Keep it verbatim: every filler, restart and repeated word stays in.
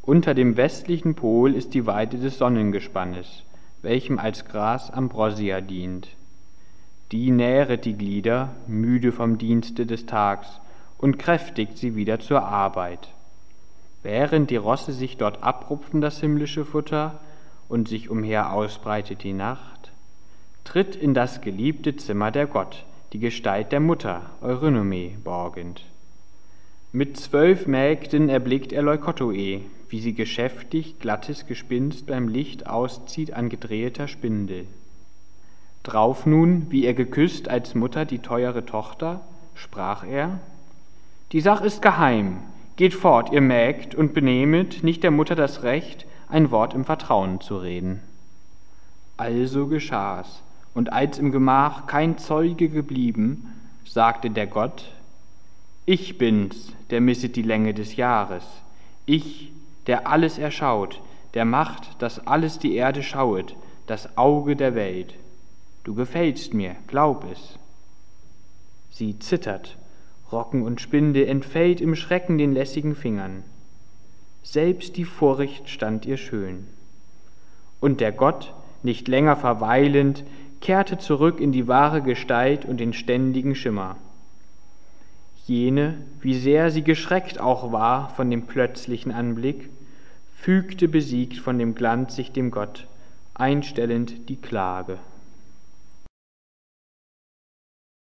Unter dem westlichen Pol ist die Weide des Sonnengespannes, welchem als Gras Ambrosia dient. Die nähret die Glieder, müde vom Dienste des Tags, und kräftigt sie wieder zur Arbeit. Während die Rosse sich dort abrupfen das himmlische Futter und sich umher ausbreitet die Nacht, tritt in das geliebte Zimmer der Gott die Gestalt der Mutter Eurynome borgend. Mit zwölf Mägden erblickt er Leukotoe, wie sie geschäftig glattes Gespinst beim Licht auszieht an gedreheter Spindel. Drauf nun, wie er geküsst als Mutter die teuere Tochter, sprach er: Die Sach ist geheim, geht fort, ihr Mägd, und benehmet nicht der Mutter das Recht, ein Wort im Vertrauen zu reden. Also geschah's, und als im Gemach kein Zeuge geblieben, sagte der Gott: Ich bin's, der misset die Länge des Jahres, ich, der alles erschaut, der macht, dass alles die Erde schauet, das Auge der Welt. Du gefällst mir, glaub es. Sie zittert, Rocken und Spinde entfällt im Schrecken den lässigen Fingern. Selbst die Furcht stand ihr schön. Und der Gott, nicht länger verweilend, kehrte zurück in die wahre Gestalt und den ständigen Schimmer. Jene, wie sehr sie geschreckt auch war von dem plötzlichen Anblick, fügte besiegt von dem Glanz sich dem Gott, einstellend die Klage.